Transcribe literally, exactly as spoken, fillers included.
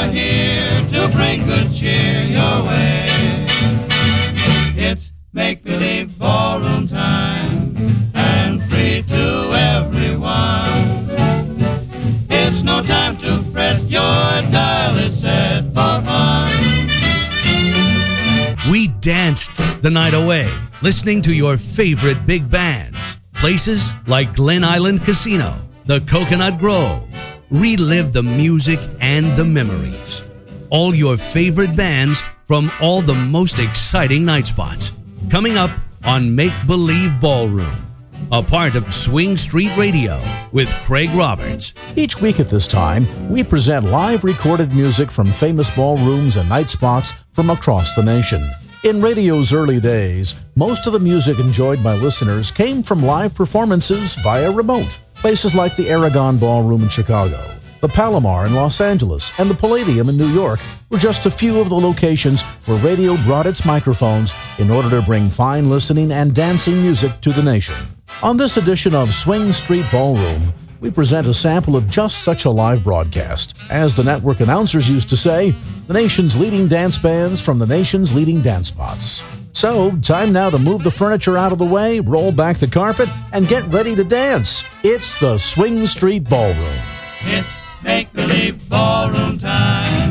are here to bring good cheer your way. It's make-believe ballroom time, and free to everyone. It's no time to fret, your dial is set for fun. We danced the night away, listening to your favorite big bands. Places like Glen Island Casino, the Coconut Grove. Relive the music and the memories. All your favorite bands from all the most exciting night spots. Coming up on Make Believe Ballroom, a part of Swing Street Radio with Craig Roberts. Each week at this time, we present live recorded music from famous ballrooms and night spots from across the nation. In radio's early days, most of the music enjoyed by listeners came from live performances via remote. Places like the Aragon Ballroom in Chicago, the Palomar in Los Angeles, and the Palladium in New York were just a few of the locations where radio brought its microphones in order to bring fine listening and dancing music to the nation. On this edition of Swing Street Ballroom, we present a sample of just such a live broadcast. As the network announcers used to say, the nation's leading dance bands from the nation's leading dance spots. So, time now to move the furniture out of the way, roll back the carpet, and get ready to dance. It's the Swing Street Ballroom. It's make-believe ballroom time.